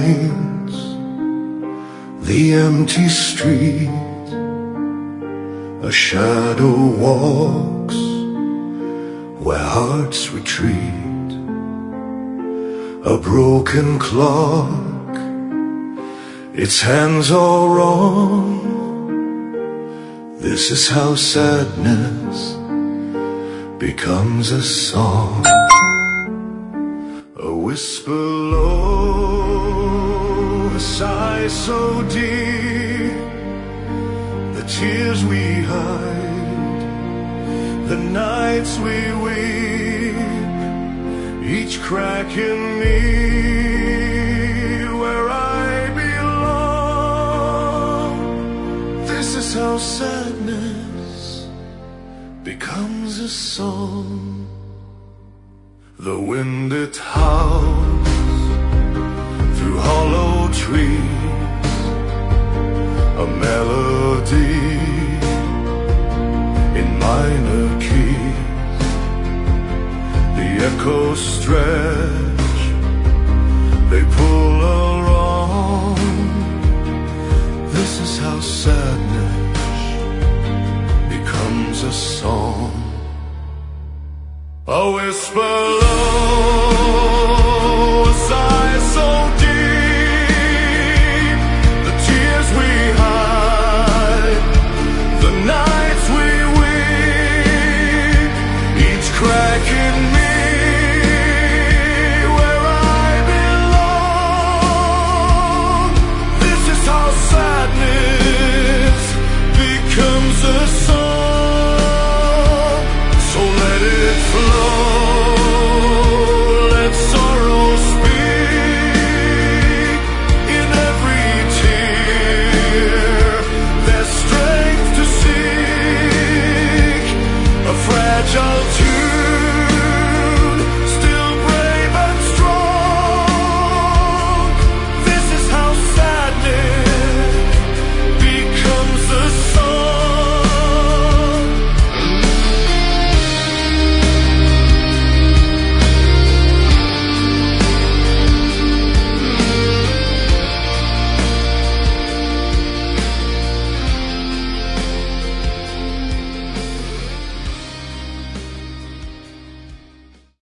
lines, the empty street. A shadow walks where hearts retreat. A broken clock, its hands are wrong. This is how sadness becomes a song. A whisper low, a sigh so deep, the tears we hide, the nights we weep, each crack in me where I belong. This is how sadness becomes a song. The wind it howls through hollow trees, a melody in minor keys. The echoes stretch